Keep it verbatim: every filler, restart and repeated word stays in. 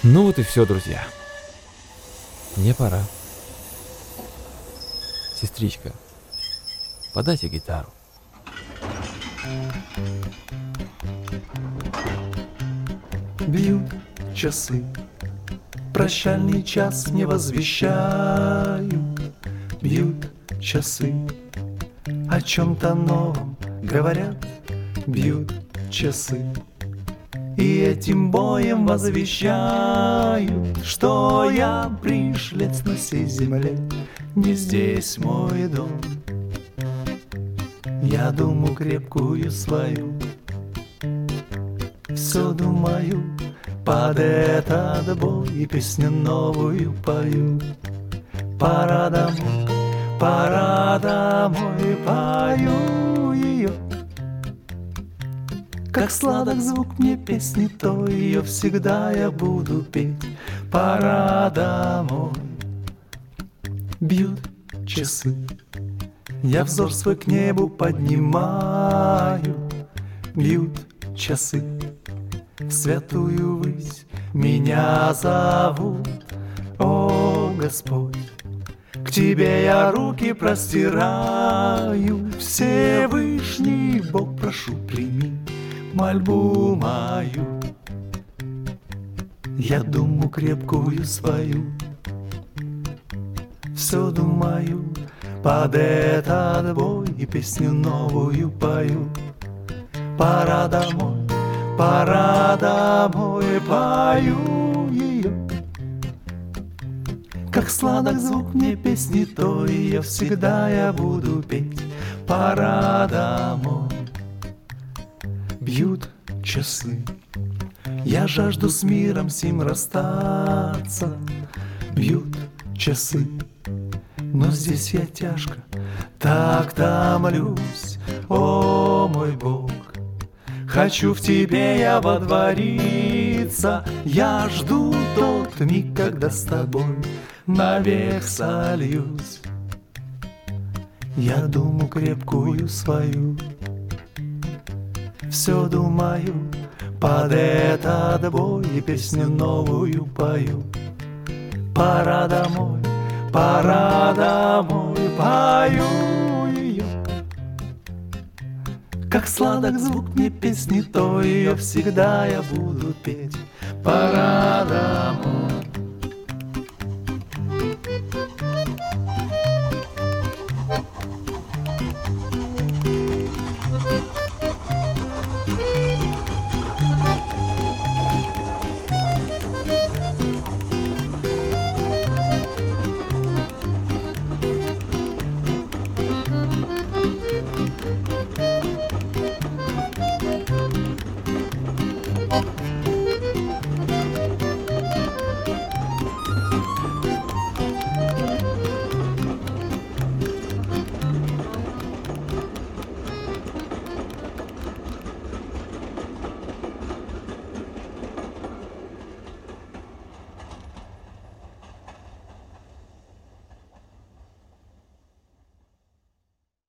Ну вот и все, друзья. Мне пора. Сестричка, подайте гитару. Бьют часы, прощальный час мне возвещают. Бьют часы, о чем-то новом говорят. Бьют часы, и этим боем возвещают, что я пришлец на сей земле, не здесь мой дом. Я думаю крепкую свою, все думаю под этот бой, и песню новую пою. Пора домой, пора домой, пою ее. Как сладок звук мне песни, то ее всегда я буду петь. Пора домой. Бьют часы, я взор свой к небу поднимаю. Бьют часы, в святую высь меня зовут. О, Господь, к Тебе я руки простираю. Всевышний Бог, прошу, прими мольбу мою. Я думаю крепкую свою, все думаю под этот бой, и песню новую пою. Пора домой, пора домой, пою ее. Как сладок звук мне песни, то ее всегда я буду петь. Пора домой. Бьют часы, я жажду с миром сим расстаться. Бьют часы, но здесь я тяжко так томлюсь. О, мой Бог, хочу в Тебе я водвориться. Я жду тот миг, когда с Тобой навек сольюсь. Я думаю крепкую свою, все думаю под этот бой, и песню новую пою. Пора домой, пора домой, пою ее. Как сладок звук мне песни, то ее всегда я буду петь. Пора домой.